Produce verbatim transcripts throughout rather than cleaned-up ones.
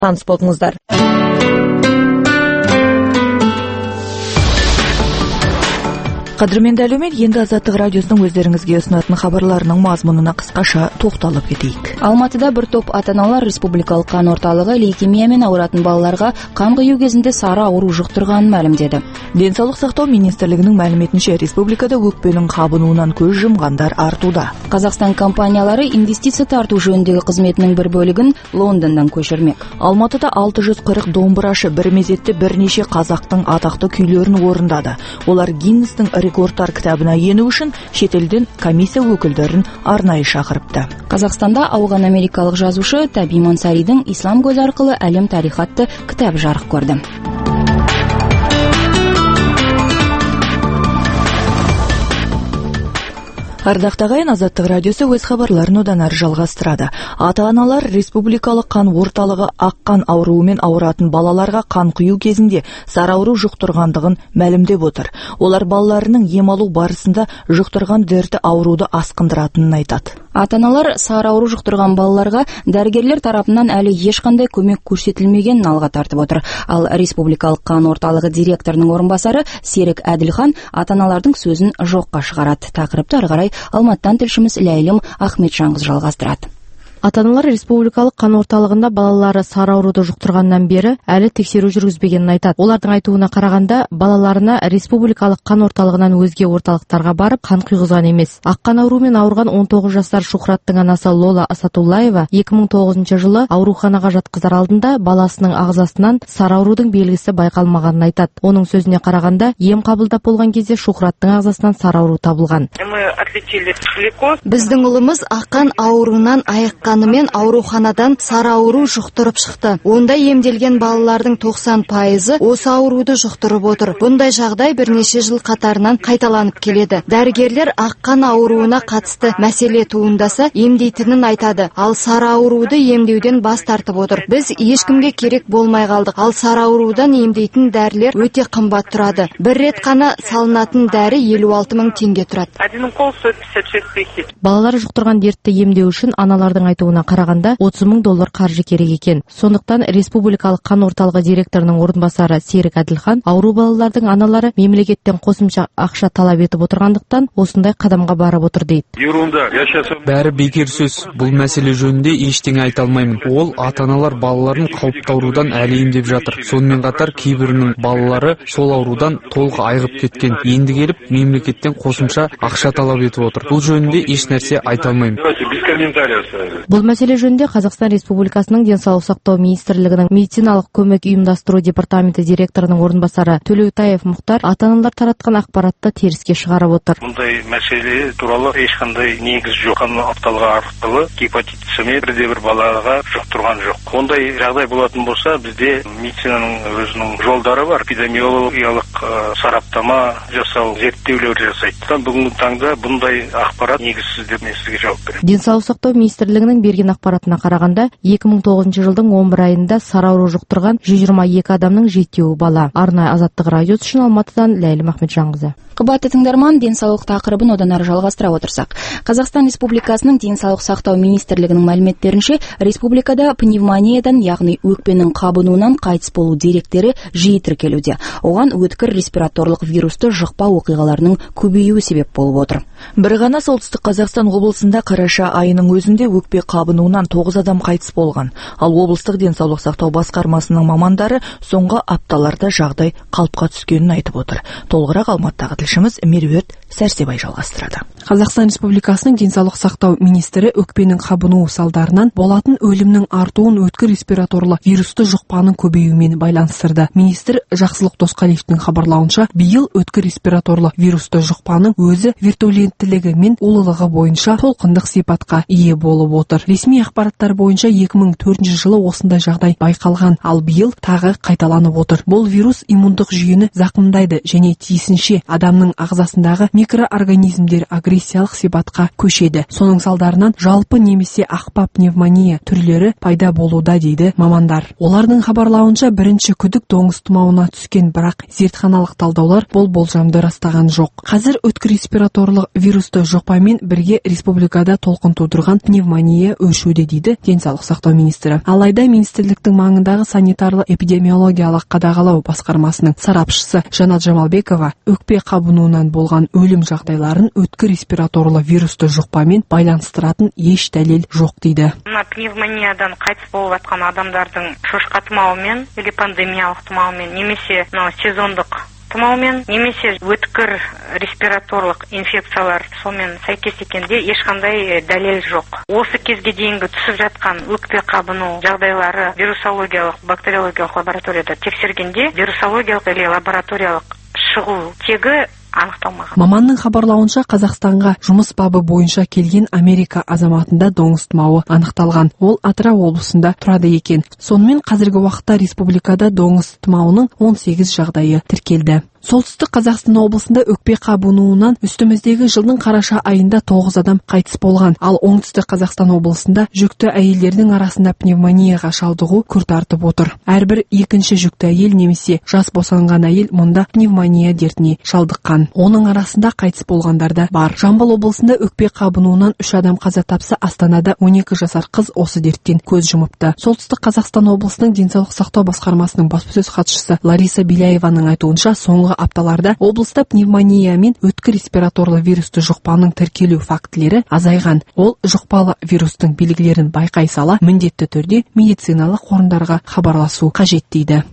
таныс болыңыздар. Қадірменді әлеумет, енді Азаттық радиосының өздеріңізге ұсынатын хабарларының мазмұнына қысқаша тоқталып кетейік. Алматыда бір топ ата-аналар республикалық қан орталығы лейкемиямен ауыратын балаларға қан құю кезінде сары ауру жұқтырғанын мәлімдеді. Денсаулық сақтау министрлігінің мәліметінше, республикада өкпенің қабынуынан көз жұмғандар артуда. Қазақстан компаниялары инвестиция тарту жөніндегі қызметінің бір бөлігін Лондондан көшірмек. Алматыда алты жүз қырық домбырашы бір мезетте бірнеше қазақтың атақты күйлерін орындады. Олар Гиннестің рекордтар кітабына ену үшін шетелден комиссия өкілдерін арнайы шақырыпты. Қазақстанда ауған америкалық жазушы Таби Мансаридің «Ислам көзі арқылы әлем тарихы» атты кітап жарық көрді. Ардақты ағайын, Азаттық радиосы өз хабарларын одан әрі жалғастырады. Ата-аналар республикалық қан орталығы аққан ауруымен ауыратын балаларға қан құю кезінде сары ауру жұқтырғандығын мәлімдеп отыр. Олар балаларының ем алу барысында жұқтырған дерті ауруды асқындыратынын айтады. Ата-аналар сары ауру жұқтырған балаларға дәрігерлер тарапынан әлі ешқандай көмек көрсетілмегенін алға тартып отыр. Ал республикалық қан орталығы директорының орынбасары Серік Әділхан ата-аналардың сөзін жоққа шығарады. Тақырыпты ары қарай Алматыдан тілшіміз Ләйлім Ахметжанқызы жалғастырады. Ата-аналар республикалық қан орталығында балалары сары ауруды жұқтырғаннан бері әлі тексеру жүргізбегенін айтады. Олардың айтуына қарағанда, балаларына республикалық қан орталығынан өзге орталықтарға барып қан құйғызған емес. Аққан аурумен ауырған он тоғыз жасар Шухраттың анасы Лола Асатуллаева екі мың тоғызыншы жылы ауруханаға жатқызар алдында баласының ағзасынан сары аурудың белгісі байқалмағанын айтады. Оның сөзіне қарағанда, ем қабылдап болған кезде Шухраттың ағзасынан сары ауру табылған. Біздің ұлымыз аққан ауруынан айыққанымен ауруханадан сары ауру жұқтырып шықты. Онда емделген балалардың тоқсан пайызы осы ауруды жұқтырып отыр. Бұндай жағдай бірнеше жыл қатарынан қайталанып келеді. Дәрігерлер аққан ауруына қатысты мәселе туындаса емдейтінін айтады. Ал сары ауруды емдеуден бас тартып отыр. Біз ешкімге керек болмай қалдық. Ал сары аурудан емдейтін дәрілер өте қымбат тұрады. Бір рет қана салынатын дәрі елу алты мың теңге тұрады. Балалар жұқтырған дертті емдеу үшін аналардың айтуына қарағанда отыз мың доллар қаржы керек екен. Сондықтан республикалық қан орталығы директорының орынбасары Серік Әділхан ауру балалардың аналары мемлекеттен қосымша ақша талап етіп отырғандықтан осындай қадамға барып отыр дейді. Бәрі бекер сөз. Бұл мәселе жөнінде ештеңе айта алмаймын. Ол ата-аналар балаларын қауіпті аурудан әлі емдеп жатыр. Сонымен қатар кейбірінің балалары сол аурудан толық айығып кеткен. Енді келіп мемлекеттен қосымша ақша талап етіп отыр. Бұл жөнінде еш нәрсе айта алмаймын. Бұл мәселе жөнінде Қазақстан Республикасының денсаулық сақтау министрлігінің медициналық көмек ұйымдастыру департаменті директорының орынбасары Төлеутаев Мұхтар ата-аналар таратқан ақпаратты теріске шығарып отыр. Мұндай мәселе туралы ешқандай негіз жоқ. Қан орталығы арқылы гепатит С бірде бір балаға жұқтырған жоқ. Ондай жағдай болатын болса, бізде медицинаның өзінің жолдары бар. Эпидемиологиялық сараптама жасау, зерттеулер жасайды. Бүгінгі таңда бұндай ақпарат негізсіз деп мен сізге жауап беремін. Денсаулық сақтау министрлігінің берген ақпаратына қарағанда, екі мың тоғызыншы жылдың он бір айында сары ауру жұқтырған жүз жиырма екі адамның жетеуі бала. Арнайы Азаттық радиосы үшін Алматыдан Ләйлім Ахметжанқызы. Қымбатты тыңдарман, денсаулық тақырыбын одан әрі жалғастыра отырсақ. Қазақстан Республикасының денсаулық сақтау министрлігінің мәліметтерінше, республикада пневмониядан, яғни өкпенің қабынуынан қайтыс болу деректері жиі тіркелуде. Оған өткір респираторлық вирусты жұқпа оқиғаларының көбеюі себеп болып отыр. Бір ғана солтүстік Қазақстан облысында қараша айының өзінде өкпе қабынуынан тоғыз адам қайтыс болған. Ал облыстық денсаулық сақтау басқармасының мамандары соңғы апталарда жағдай қалыпқа түскенін айтып отыр. Толығырақ Алматыдағы тілшіміз Меруерт Сәрсебай жалғастырады. Қазақстан Республикасының денсаулық сақтау министрі өкпенің қабынуы салдарынан болатын өлімнің артуын өткір респираторлы вирусты жұқпаның көбеюімен байланыстырды. Министр Жақсылық Досқалиевтің хабарлауынша, биыл өткір респираторлы вирусты жұқпаның өзі виртуленттілігі мен улылығы бойынша толқындық сипатқа ие болып отыр. Ресми ақпараттар бойынша екі мың төртінші жылы осындай жағдай байқалған, ал биыл тағы қайталанып отыр. Бұл вирус иммундық жүйені зақымдайды және тиісінше адамның ағзасындағы микроорганизмдер агрессиялық сипатқа көшеді. Соның салдарынан жалпы немесе ақпа пневмония түрлері пайда болуда дейді мамандар. Олардың хабарлауынша бірінші күдік доңыз тұмауына түскен, бірақ зертханалық талдаулар бұл болжамды растаған жоқ. Қазір өткір респираторлық вирусты жұқпамен бірге республикада толқын тудырған пневмония өршуде дейді денсаулық сақтау министрі. Алайда министрліктің маңындағы санитарлы эпидемиологиялық қадағалау басқармасының сарапшысы Жанат Жамалбекова өкпе қабынуынан болған өлім жағдайларын өткір респираторлы вирусты жұқпамен байланыстыратын еш дәлел жоқ дейді. Мына пневмониядан қайтыс болып жатқан адамдардың шошқа тұмауымен или пандемиялық тұмауымен немесе сезондық тұмаумен немесе өткір респираторлық инфекциялар сонымен сәйкес екенде ешқандай дәлел жоқ. Осы кезге дейінгі түсіп жатқан өкпе қабыну жағдайлары вирусологиялық, бактериологиялық лабораторияда тексергенде вирусологиялық или лабораториялық шығу тегі анықталмаған. Маманның хабарлауынша Қазақстанға жұмыс бабы бойынша келген Америка азаматында доңыз тұмауы анықталған. Ол Атырау облысында тұрады екен. Сонымен қазіргі уақытта республикада доңыз тұмауының он сегіз жағдайы тіркелді. Солтүстік Қазақстан облысында өкпе қабынуынан үстіміздегі жылдың қараша айында тоғыз адам қайтыс болған, ал оңтүстік Қазақстан облысында жүкті әйелдердің арасында пневмонияға шалдығу күрт артып отыр. Әрбір екінші жүкті әйел немесе жас босанған әйел мұнда пневмония дертіне шалдыққан. Оның арасында қайтыс болғандар да бар. Жамбыл облысында өкпе қабынуынан үш адам қаза тапса, Астанада он екі жасар қыз осы дерттен көз жұмыпты. Солтүстік Қазақстан облысының денсаулық сақтау басқармасының баспасөз хатшысы Лариса Беляеваның айтуынша, соңғы апталарда облыста пневмония мен өткір респираторлы вирусты жұқпаның тіркелу фактілері азайған. Ол жұқпалы вирустың белгілерін байқай сала, міндетті түрде медициналық орындарға хабарласу қажет дейді.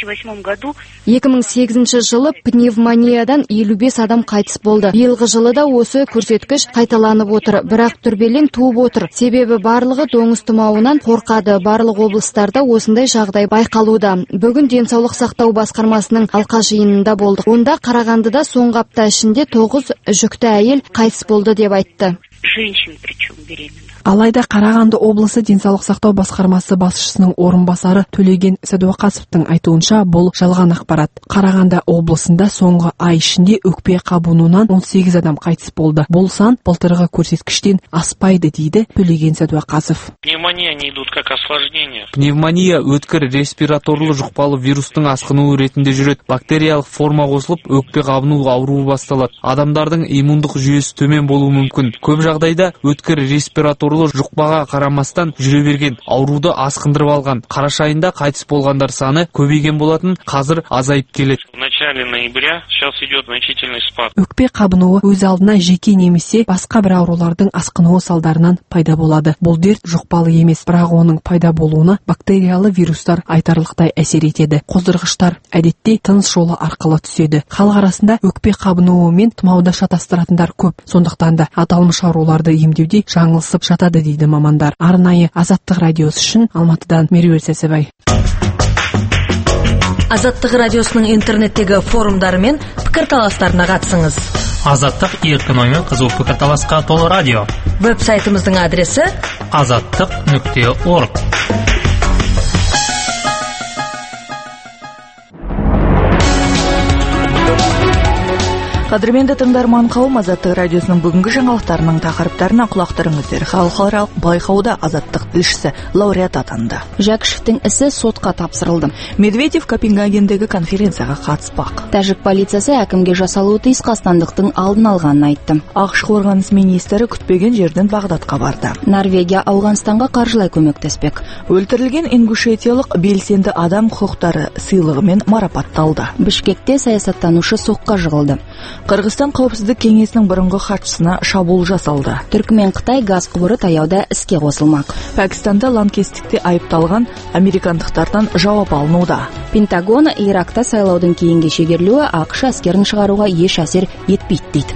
екі мың сегізінші жылы пневмониядан елу бес адам қайтыс болды. Биылғы жылы да осы көрсеткіш қайталанып отыр, бірақ дүрбелең туып отыр. Себебі барлығы доңыз тұмауынан қорқады. Барлық облыстарда осындай жағдай байқалуда. Бүгін денсаулық сақтау басқармасының алқа жиынында болды. Онда Қарағандыда соңғы апта ішінде тоғыз жүкті әйел қайтыс болды деп айтты. Алайда Қарағанды облысы денсаулық сақтау басқармасы басшысының орынбасары Төлеген Сәдуақасовтың айтуынша, бұл жалған ақпарат. Қарағанды облысында соңғы ай ішінде өкпе қабынуынан он сегіз адам қайтыс болды. Бұл сан былтырғы көрсеткіштен аспайды дейді Төлеген Сәдуақасов. Пневмония не идут как осложнение. Пневмония өткір респираторлы жұқпалы вирустың асқынуы ретінде жүреді. Бактериялық форма қосылып, өкпе қабыну ауруы басталады. Адамдардың иммундық жүйесі төмен болуы мүмкін. Көп жағдайда өткір респираторлы жұқпаға қарамастан жүре берген ауруды асқындырып алған. Қараша айында қайтыс болғандар саны көбейген болатын, қазір азайып келеді. В начале ноября сейчас идет значительный спад. Өкпе қабынуы өз алдына жеке немесе басқа бір аурулардың асқынуы салдарынан пайда болады. Бұл дерт жұқпалы емес, бірақ оның пайда болуына бактериялы вирустар айтарлықтай әсер етеді. Қоздырғыштар әдетте тыныс жолы арқылы түседі. Халық арасында өкпе қабынуы мен тұмауды шатастыратындар көп. Сондықтан да аталмыш ауруларды емдеуде жаңылысып жатады дейді мамандар. Арнайы Азаттық радиосы үшін Алматыдан Меруерт Сәсібай. Азаттық радиосының интернеттегі форумдары мен пікірталастарына қатысыңыз. Азаттық еркін оймен қызу пікірталасқа толы радио. Веб-сайтымыздың адресі азаттық нүкте орг. Қадірменді тыңдарман қауым, Азаттық радиосының бүгінгі жаңалықтарының тақырыптарына құлақтырыңыздар. Халықаралық байқауда Азаттық тілшісі лауреат атанды. Жәкішевтің ісі сотқа тапсырылды. Медведев Копенгагендегі конференцияға қатыспақ. Тәжік полициясы әкімге жасалуы тиіс қастандықтың алдын алғанын айтты. ақш қорғаныс министрі күтпеген жерден Бағдадқа барды. Норвегия Ауғанстанға қаржылай көмектеспек. Өлтірілген ингушетиялық белсенді адам құқықтары сыйлығымен марапатталды. Бішкекте саясаттанушы соққа жығылды. Қырғызстан қауіпсіздік кеңесінің бұрынғы хатшысына шабуыл жасалды. Түркмен Қытай газ құбыры таяуда іске қосылмақ. Пәкістанда лаңкестікте айыпталған американдықтардан жауап алынуда. Пентагон Иракта сайлаудың кейінге шегерілуі ақш әскерін шығаруға еш әсер етпейді дейді.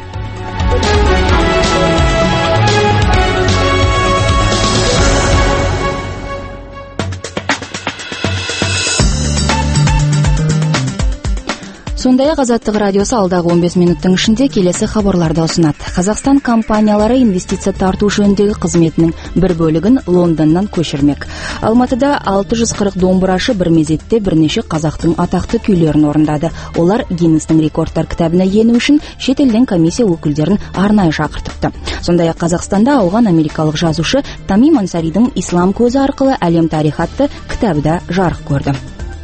Сондай-ақ Азаттық радиосы алдағы он бес минуттың ішінде келесі хабарларды ұсынады. Қазақстан компаниялары инвестиция тарту жөніндегі қызметінің бір бөлігін Лондоннан көшірмек. Алматыда алты жүз қырық домбырашы бір мезетте бірнеше қазақтың атақты күйлерін орындады. Олар Гиннестің рекордтар кітабына ену үшін шетелден комиссия өкілдерін арнайы шақыртыпты. Сондай-ақ Қазақстанда ауған америкалық жазушы Тамим Ансаридің «Ислам көзі арқылы әлем тарихы» атты кітабы да жарық көрді.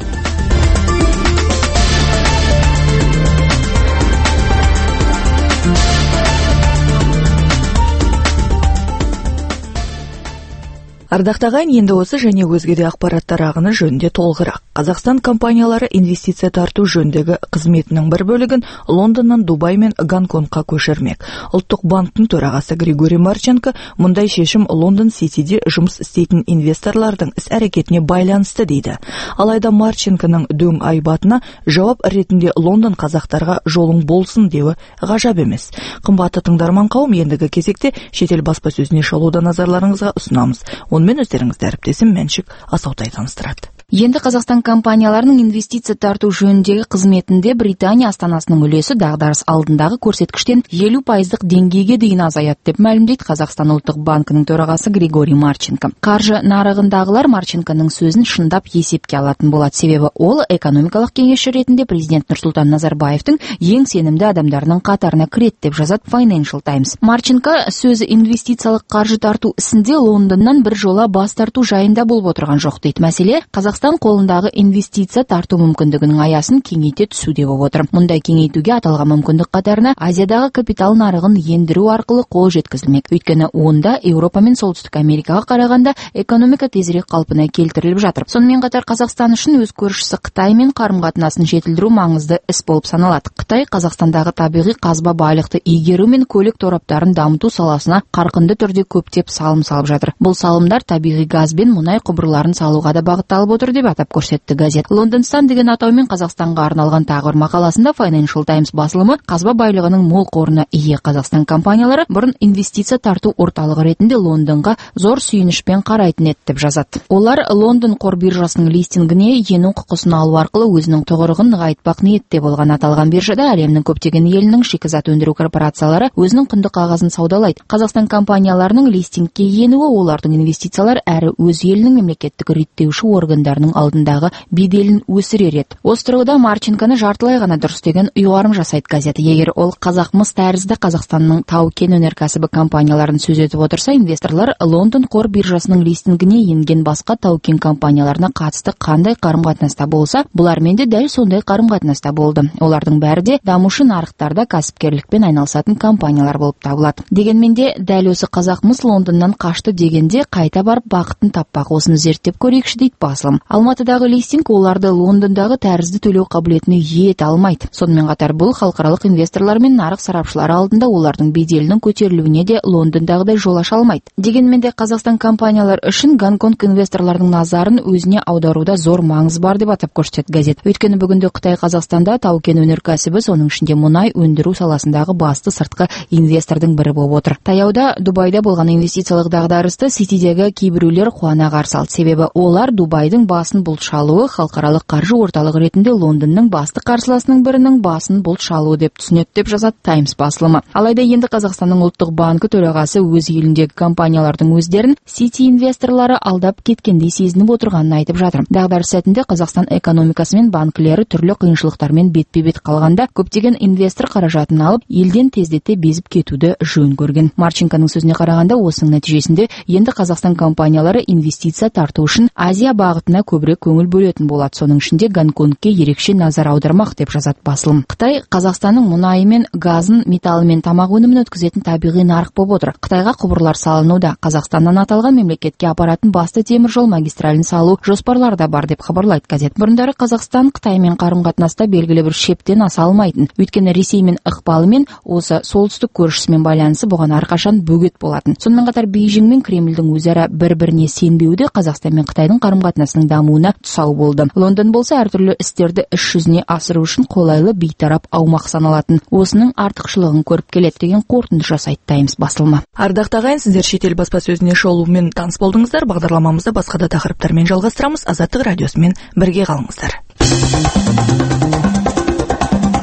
Ардақтаған енді осы және өзге де ақпараттар ағыны жөнінде толығырақ. Қазақстан компаниялары инвестиция тарту жөніндегі қызметінің бір бөлігін Лондоннан Дубай мен Гонконгқа көшірмек. Ұлттық банктың төрағасы Григорий Марченко мұндай шешім Лондон Ситиде жұмыс істейтін инвесторлардың іс-әрекетіне байланысты дейді. Алайда Марченконың дөң айбатына жауап ретінде Лондон қазақтарға жолың болсын деуі ғажап емес. Қымбатты тыңдарман қауым, ендігі кезекте шетел баспасөзіне шолуды назарларыңызға ұсынамыз. Онымен өздеріңізді әріптесім Мәншік Асаутай таныстырады. Енді Қазақстан компанияларының инвестиция тарту жөніндегі қызметінде Британия астанасының үлесі дағдарыс алдындағы көрсеткіштен елу пайыздық деңгейге дейін азаяды деп мәлімдейді Қазақстан ұлттық банкінің төрағасы Григорий Марченко. Қаржы нарығындағылар Марченконың сөзін шындап есепке алатын болады, себебі ол экономикалық кеңесші ретінде президент Нұрсұлтан Назарбаевтың ең сенімді адамдарының қатарына кіреді деп жазады Financial Times. Марченко сөзі инвестициялық қаржы тарту ісінде Лондоннан бір жола бас тарту жайында болып отырған жоқ дейді. Мәселе Қазақстан Қазақстан қолындағы инвестиция тарту мүмкіндігінің аясын кеңейте түсу деп отыр. Мұндай кеңейтуге аталған мүмкіндік қатарына Азиядағы капитал нарығын ендіру арқылы қол жеткізілмек. Өйткені онда Еуропа мен Солтүстік Америкаға қарағанда экономика тезірек қалпына келтіріліп жатыр. Сонымен қатар Қазақстан үшін өз көршісі Қытаймен қарым-қатынасын жетілдіру маңызды іс болып саналады. Қытай Қазақстандағы табиғи қазба байлықты игеру мен көлік тораптарын дамыту саласына қарқынды түрде көптеп салым салып жатыр. Бұл салымдар табиғи газ бен мұнай құбырларын салуға да бағытталып отыр деп атап көрсетті газет. Лондонстан деген атаумен Қазақстанға арналған тағы бір мақаласында Financial Times басылымы қазба байлығының мол қорына ие Қазақстан компаниялары бұрын инвестиция тарту орталығы ретінде Лондонға зор сүйінішпен қарайтын еді деп жазады. Олар Лондон қор биржасының листингіне ену құқысын алу арқылы өзінің тұғырығын нығайтпақ ниетте болған. Аталған биржада әлемнің көптеген елінің шикізат өндіру корпорациялары өзінің құнды қағазын саудалайды. Қазақстан компанияларының листингке енуі олардың инвестициялар әрі өз елінің мемлекеттік реттеуші органдар алдындағы беделін өсірер еді. Осы тұрғыда Марченконы жартылай ғана дұрыс деген ұйғарым жасайды газеті. Егер ол Қазақмыс тәрізді Қазақстанның тау-кен өнеркәсібі компанияларын сөз етіп отырса, инвесторлар Лондон қор биржасының листингіне енген басқа тау-кен компанияларына қатысты қандай қарым-қатынаста болса, бұлармен де дәл сондай қарым-қатынаста болды. Олардың бәрі де дамушы нарықтарда кәсіпкерлікпен айналысатын компаниялар болып табылады. Дегенмен де дәл осы Қазақмыс Лондоннан қашты дегенде қайта барып бақытын таппақ. Осыны зерттеп көрейікші дейді басылым. Алматыдағы листинг оларды Лондондағы тәрізді төлеу қабілетіне ие ете алмайды. Сонымен қатар бұл халықаралық инвесторлар мен нарық сарапшылары алдында олардың беделінің көтерілуіне де Лондондағыдай жол аша алмайды. Дегенмен де Қазақстан компаниялар үшін Гонконг инвесторлардың назарын өзіне аударуда зор маңыз бар деп атап көрсетеді газет. Өйткені бүгінде Қытай Қазақстанда тау-кен өнеркәсібі, соның ішінде мұнай өндіру саласындағы басты сыртқы инвестордың бірі болып отыр. Таяуда Дубайда болған инвестициялық дағдарысты Ситидегі кейбіреулер қуана қарсы алды, себебі олар Дубайдың басын бұлт шалуы халықаралық қаржы орталығы ретінде Лондонның басты қарсыласының бірінің басын бұлт шалуы деп түсінеді деп жазады Times басылымы. Алайда енді Қазақстанның ұлттық банкі төрағасы өз еліндегі компаниялардың өздерін Сити инвесторлары алдап кеткендей сезініп отырғанын айтып жатыр. Дағдарыс сәтінде Қазақстан экономикасы мен банкілері түрлі қиыншылықтармен бетпе-бет қалғанда көптеген инвестор қаражатын алып, елден тездете безіп кетуді жөн көрген. Марченконың сөзіне қарағанда, осының нәтижесінде енді Қазақстан компаниялары инвестиция тарту үшін Азия бағытына көбірек көңіл бөлетін болады. Соның ішінде Гонконгке ерекше назар аудармақ деп жазады басылым. Қытай Қазақстанның мұнайы мен газын, металы мен тамақ өнімін өткізетін табиғи нарық болып отыр. Қытайға құбырлар салынуда. Қазақстаннан аталған мемлекетке апаратын басты темір жол магистралін салу жоспарларда бар деп хабарлайды газет. Бұрындары Қазақстан Қытаймен қарым-қатынаста белгілі бір шептен аса алмайтын. Өйткені Ресеймен ықпалымен осы солтүстік көршісімен байланысы бұған әрқашан бөгет болатын. Сонымен қатар Бейжің мен Кремльдің өзара бір-біріне сенбеуі де Қазақстан мен Қытайдың қарым-қатынасының дамуына тұсау болды. Лондон болса әртүрлі істерді іс жүзіне асыру үшін қолайлы бейтарап аумақ саналатын. Осының артықшылығын көріп келеді деген қорытынды жасайды Times басылымы. Ардақты ағайын, сіздер шетел баспасөзіне шолумен таныс болдыңыздар. Бағдарламамызды басқа да тақырыптармен жалғастырамыз. Азаттық радиосымен бірге қалыңыздар.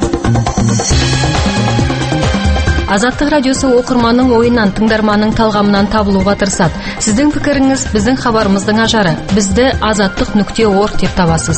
Азаттық радиосы оқырманның ойынан, тыңдарманның талғамынан табылуға тырысады. Сіздің пікіріңіз біздің хабарымыздың ажары. Бізді азаттық нүкте орг деп табасыз.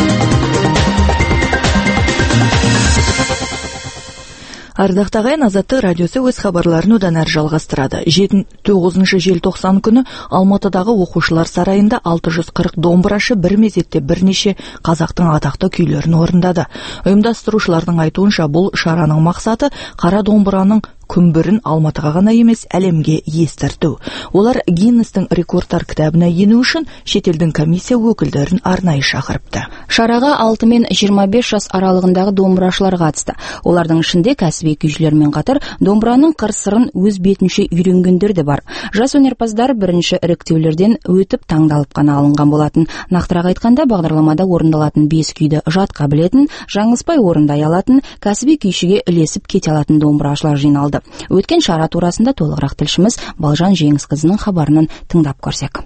Ардақты ағайын, Азаттық радиосы өз хабарларын одан әрі жалғастырады. тоғызыншы желтоқсан күні Алматыдағы оқушылар сарайында алты жүз қырық домбырашы бір мезетте бірнеше қазақтың атақты күйлерін орындады. Ұйымдастырушылардың айтуынша, бұл шараның мақсаты қара домбыраның күмбірін Алматыға ғана емес, әлемге естірту. Олар Гиннестің рекордтар кітабына ену үшін шетелдің комиссия өкілдерін арнайы шақырыпты. Шараға алты мен жиырма бес жас аралығындағы домбырашылар қатысты. Олардың ішінде кәсіби күйшілермен қатар домбыраның қыр-сырын өз бетінше үйренгендер де бар. Жас өнерпаздар бірінші іріктеулерден өтіп таңдалып қана алынған болатын. Нақтырақ айтқанда, бағдарламада орындалатын бес күйді жатқа білетін, жаңылыспай орындай алатын, кәсіби күйшіге ілесіп кете алатын домбырашылар жиналды. Өткен шара турасында толығырақ тілшіміз Балжан Жеңісқызының хабарынан тыңдап көрсек.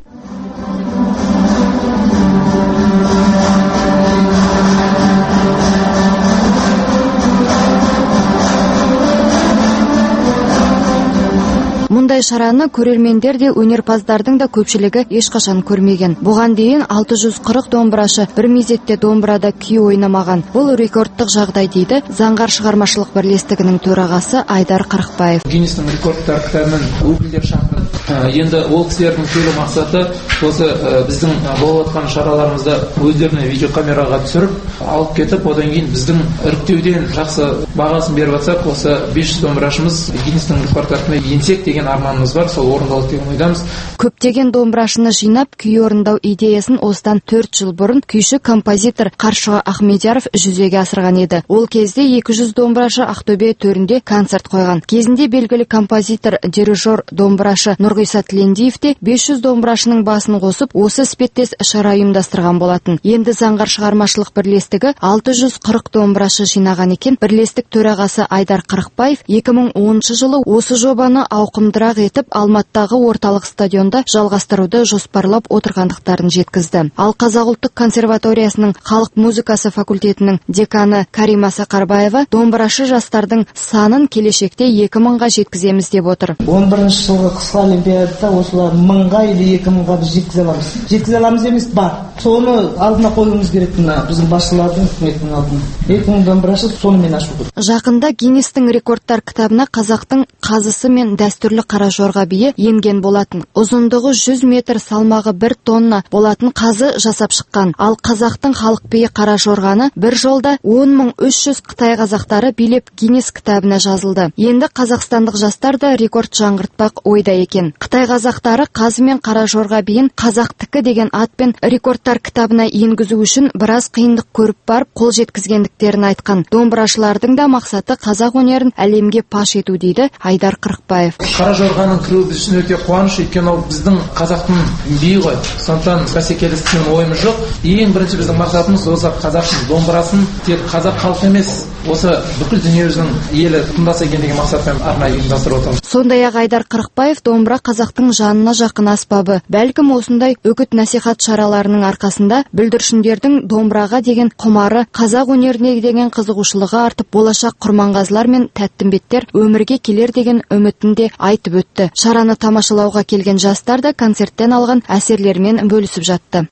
Мұндай шараны көрермендер де, өнерпаздардың да көпшілігі ешқашан көрмеген. Бұған дейін алты жүз қырық домбырашы бір мезетте домбырада күй ойнамаған. Бұл рекордтық жағдай дейді Заңғар шығармашылық бірлестігінің төрағасы Айдар Қырықбаев. Гиннестің рекордтар кітабының өкілдер шақырды. Енді ол кісілердің келу мақсаты осы біздің болып жатқан шараларымызда өздеріне видеокамераға түсіріп алып кетіп, одан кейін біздің іріктеуден жақсы бағасын беріп жатсақ, осы бес жүз домбырашымыз Гиннестің рекордтарына енсек деген арманымыз бар, сол орындалды деген ойдамыз. Көптеген домбырашыны жинап, күй орындау идеясын осыдан төрт жыл бұрын күйші композитор Қаршыға Ахмедияров жүзеге асырған еді. Ол кезде екі жүз домбырашы Ақтөбе төрінде концерт қойған. Кезінде белгілі композитор, дирижер, домбырашы Нұрғиса Тілендиев те бес жүз домбырашының басын қосып, осы іспеттес шара ұйымдастырған болатын. Енді Заңғар шығармашылық бірлестігі алты жүз қырық домбырашы жинаған екен. Бірлестік төрағасы Айдар Қырықбаев екі мың оныншы жылы осы жобаны ауқымдырақ етіп, Алматыдағы орталық стадионда жалғастыруды жоспарлап отырғандықтарын жеткізді. Ал Қазақ ұлттық консерваториясының халық музыкасы факультетінің деканы Карима Сақарбаева домбырашы жастардың санын келешекте екі мыңға жеткіземіз деп отыр. он бірінші жылғы қысқы олимпиадада осылар мыңға или екі мыңға біз жеткізе аламыз. Жеткізе аламыз емес, бар. Соны алдына қоюымыз керек, мына біздің басшылардың, үкіметтің алдына. екі мың домбырашы сонымен ашу керек. Жақында Гиннестің рекордтар кітабына қазақтың қазысы мен дәстүрлі қара жорға биі енген болатын. Ұзындығы жүз метр, салмағы бір тонна болатын қазы жасап шыққан. Ал қазақтың халық биі қара жорғаны бір жолда он мың үш жүз Қытай қазақтары билеп Гиннес кітабына жазылды. Енді қазақстандық жастар да рекорд жаңғыртпақ ойда екен. Қытай қазақтары қазы мен қара жорға биін қазақтікі деген атпен рекордтар кітабына енгізу үшін біраз қиындық көріп барып қол жеткізгендіктерін айтқан. Домбырашылардың да мақсаты қазақ өнерін әлемге паш ету дейді Айдар Қырықбаев. Қара жорғаның кіруі біз үшін өте қуаныш, өйткені ол біздің қазақтың биі ғой. Сондықтан бәсекелестіктен ойымыз жоқ. Ең бірінші біздің мақсатымыз осы қазақтың домбырасын тек қазақ халқы емес, осы бүкіл дүниежүзінің елі тыңдаса екен деген мақсатпен арнайы ұйымдастырып отырмыз. Сондай-ақ Айдар Қырықбаев домбыра қазақтың жанына жақын аспабы. Бәлкім осындай үгіт насихат шараларының арқасында бүлдіршіндердің домбыраға деген құмары, қазақ өнеріне деген қызығушылығы артып, болашақ құрманғазылар мен тәттімбеттер өмірге келер деген үмітін де айтып өтті. Шараны тамашалауға келген жастар да концерттен алған әсерлермен бөлісіп жатты.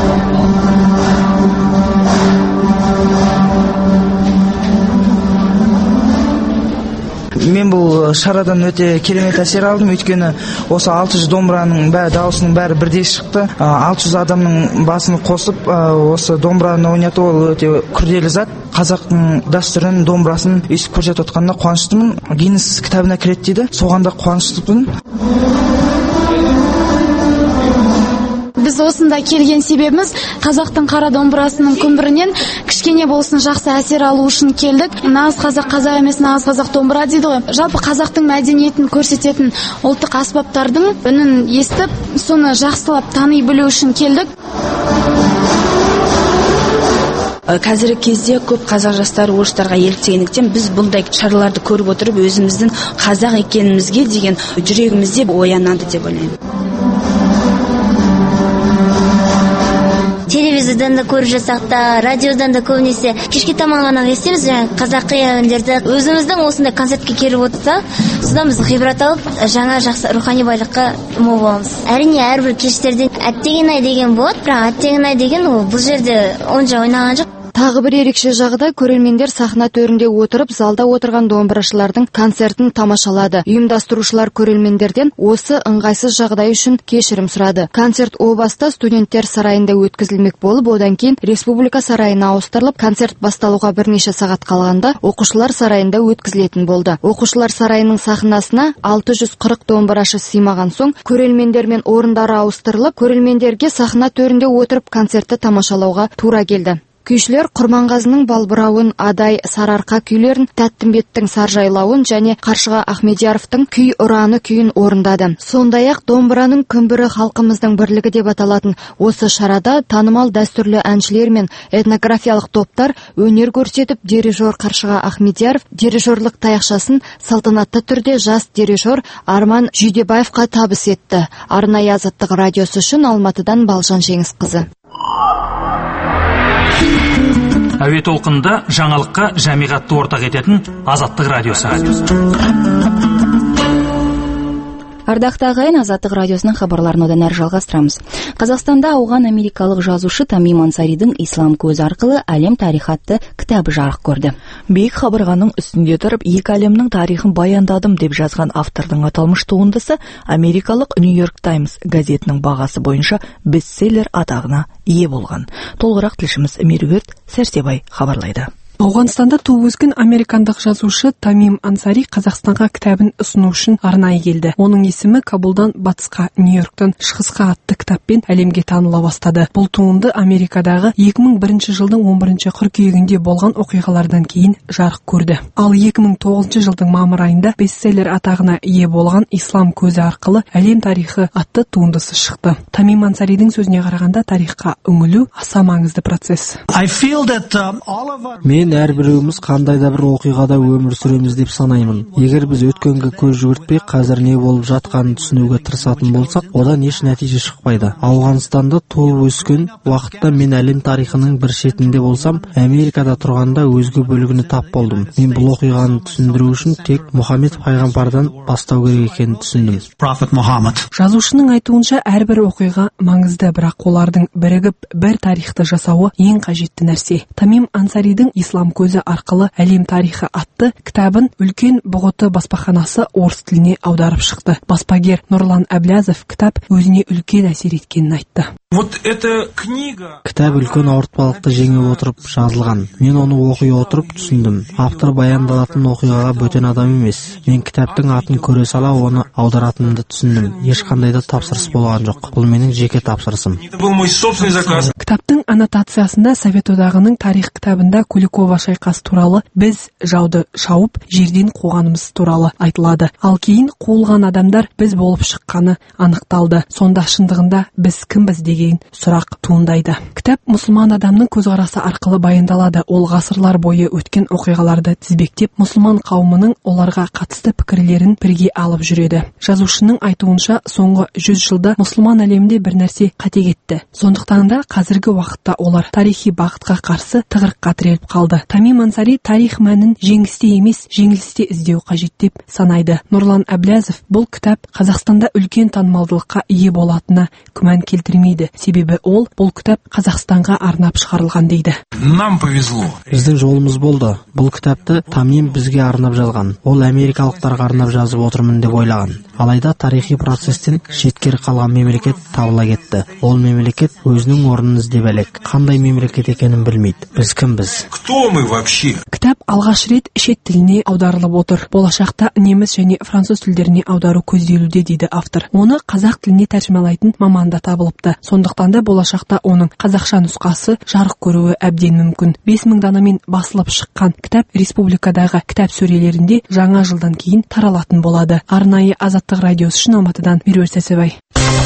Мен бұл шарадан өте керемет әсер алдым, өйткені осы алты жүз домбыраның бәрі, дауысының бәрі бірдей шықты. алты жүз адамның басын қосып, осы домбыраны ойнату ол өте күрделі зат. Қазақтың дәстүрін, домбырасын өйстіп көрсетіп отқанына қуаныштымын. Гиннес кітабына кіреді дейді, соған да қуаныштымын. Біз осында келген себебіміз қазақтың қара домбырасының күмбірінен кішкене болсын жақсы әсер алу үшін келдік. Нағыз қазақ қазақ емес, нағыз қазақ домбыра дейді ғой. Жалпы қазақтың мәдениетін көрсететін ұлттық аспаптардың үнін естіп, соны жақсылап тани білу үшін келдік. Қазіргі кезде көп қазақ жастары орыстарға еліктегендіктен біз бұндай шараларды көріп отырып, өзіміздің қазақ екенімізге деген жүрегімізде оянады деп ойлаймын. телевизордан да көріп жатсақ та, радиодан да көбінесе кешке таман ғана естиміз, жаңағы қазақи әндерді. Өзіміздің осындай концертке келіп отырса, содан біз ғибрат алып, жаңа жақсы рухани байлыққа мол боламыз. Әрине, әрбір кештерде әттеген ай деген болады, бірақ әттеген ай деген ол бұл жерде онша ойнаған жоқ. Тағы бір ерекше жағдай, көрермендер сахна төрінде отырып, залда отырған домбырашылардың концертін тамашалады. Ұйымдастырушылар көрермендерден осы ыңғайсыз жағдай үшін кешірім сұрады. Концерт о баста студенттер сарайында өткізілмек болып, одан кейін Республика сарайына ауыстырылып, концерт басталуға бірнеше сағат қалғанда оқушылар сарайында өткізілетін болды. Оқушылар сарайының сахнасына алты жүз қырық домбырашы сыймаған соң, көрермендер мен орындары ауыстырылып, көрермендерге сахна төрінде отырып концертті тамашалауға тура келді. Күйшілер Құрманғазының Балбырауын, Адай, Сарыарқа күйлерін, Тәттімбеттің Саржайлауын және Қаршыға Ахмедияровтың Күй ұраны күйін орындады. Сондай-ақ домбыраның күмбірі халқымыздың бірлігі деп аталатын осы шарада танымал дәстүрлі әншілер мен этнографиялық топтар өнер көрсетіп, дирижер Қаршыға Ахмедияров дирижерлік таяқшасын салтанатты түрде жас дирижер Арман Жүйдебаевқа табыс етті. Арнайы Азаттық радиосы үшін Алматыдан Балжан Жеңісқызы. Әуе толқынында жаңалыққа жамиғатты ортақ ететін Азаттық радиосы. Ардақты ағайын, Азаттық радиосының хабарларын одан әрі жалғастырамыз. Қазақстанда ауған америкалық жазушы Тамим Ансаридің «Ислам көзі» арқылы әлем тарихы атты кітабы жарық көрді. Биік қабырғаның үстінде тұрып, екі әлемнің тарихын баяндадым деп жазған автордың аталмыш туындысы америкалық Нью-Йорк Таймс газетінің бағасы бойынша бестселлер атағына ие болған. Толығырақ тілшіміз Меруерт Сәрсебай хабарлайды. Ауғанстанда туып өскен американдық жазушы Тамим Ансари Қазақстанға кітабын ұсыну үшін арнайы келді. Оның есімі Кабулдан батысқа, Нью-Йорктан шығысқа атты кітаппен әлемге таныла бастады. Бұл туынды Америкадағы екі мың бірінші жылдың он бірінші қыркүйегінде болған оқиғалардан кейін жарық көрді. Ал екі мың тоғызыншы жылдың мамыр айында бестселлер атағына ие болған «Ислам көзі» арқылы әлем тарихы атты туындысы шықты. Тамим Ансаридің сөзіне қарағанда, тарихқа үңілу аса маңызды процесс. Мен әрбіреуіміз қандай да бір оқиғада өмір сүреміз деп санаймын. Егер біз өткенге көз жүгіртпей, қазір не болып жатқанын түсінуге тырысатын болсақ, одан еш нәтиже шықпайды. Ауғанстанда туып өскен уақытта мен әлем тарихының бір шетінде болсам, Америкада тұрғанда өзге бөлігіне тап болдым. Мен бұл оқиғаны түсіндіру үшін тек Мұхаммед пайғамбардан бастау керек екенін түсіндім. Жазушының айтуынша, әрбір оқиға маңызды, бірақ олардың бірігіп бір тарихты жасауы ең қажетті нәрсе. Тамим Ансаридің «Ислам көзі» арқылы әлем тарихы атты кітабын үлкен бұғыты баспаханасы орыс тіліне аударып шықты. Баспагер Нұрлан Әблязов кітап өзіне үлкен әсер еткенін айтты. Кітап үлкен ауыртпалықты жеңіп отырып жазылған. Мен оны оқи отырып түсіндім. Автор баяндалатын оқиғаға бөтен адам емес. Мен кітаптың атын көре сала оны аударатынымды түсіндім. Ешқандай да тапсырыс болған жоқ. Бұл менің жеке тапсырысым. Кітаптың аннотациясында Совет одағының тарих кітабында Куликова шайқас туралы, біз жауды шауып жерден қуғанымыз туралы айтылады. Ал кейін қуылған адамдар біз болып шыққаны анықталды. Сонда шындығында біз кімбіз деген сұрақ туындайды. Кітап мұсылман адамның көзқарасы арқылы баяндалады. Ол ғасырлар бойы өткен оқиғаларды тізбектеп, мұсылман қауымының оларға қатысты пікірлерін бірге алып жүреді. Жазушының айтуынша, соңғы жүз жылда мұсылман әлемінде бір нәрсе қате кетті. Сондықтан да қазіргі уақытта олар тарихи бағытқа қарсы тығырыққа тіреліп қалды. Тамим Ансари тарих мәнін жеңісте емес, жеңілісте іздеу қажет деп санайды. Нұрлан Әблязов бұл кітап Қазақстанда үлкен танымалдылыққа ие болатынына күмән келтірмейді. Себебі ол бұл кітап Қазақстанға арнап шығарылған дейді. Нам повезло. Біздің жолымыз болды. Бұл кітапты Тамим бізге арнап жазған. Ол америкалықтарға арнап жазып отырмын деп ойлаған. Алайда тарихи процестен шеткері қалған мемлекет табыла кетті. Ол мемлекет өзінің орнын іздеп әлек. Қандай мемлекет екенін білмейді. Біз кімбіз? Кто мы вообще? Кітап алғаш рет шет тіліне аударылып отыр. Болашақта неміс және француз тілдеріне аудару көзделуде дейді автор. Оны қазақ тіліне тәржімалайтын маман да табылыпты. Сондықтан да болашақта оның қазақша нұсқасы жарық көруі әбден мүмкін. бес мың данамен басылып шыққан кітап республикадағы кітап сөрелерінде жаңа жылдан кейін таралатын болады. Арнайы Азаттық радиосы үшін Алматыдан Меруерт Сәрсебай.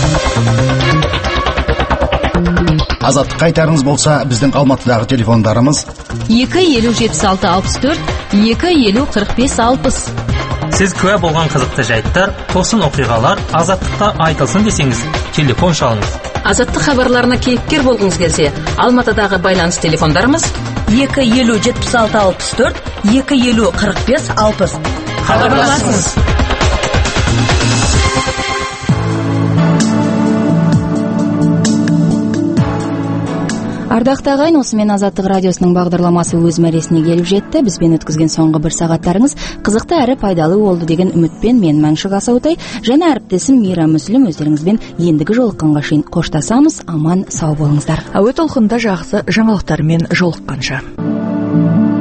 Азаттық айтарыңыз болса, біздің Алматыдағы телефондарымыз екі елу жетпіс алты алпыс төрт, екі елу қырық бес алпыс. Сіз куә болған қызықты жайттар, тосын оқиғалар Азаттықта айтылсын десеңіз, телефон шалыңыз. Азаттық хабарларына кейіпкер болғыңыз келсе, Алматыдағы байланыс телефондарымыз екі елу жетпіс алты алпыс төрт, екі елу қырық бес алпыс. Хабарласыңыз. Ардақты ағайын, осымен Азаттық радиосының бағдарламасы өз мәресіне келіп жетті. Бізбен өткізген соңғы бір сағаттарыңыз қызықты әрі пайдалы болды деген үмітпен мен Мәншүк Асаутай және әріптесім Мира Мүслім өздеріңізбен ендігі жолыққанға шейін қоштасамыз. Аман сау болыңыздар. Әуе толқында жақсы жаңалықтармен жолыққанша.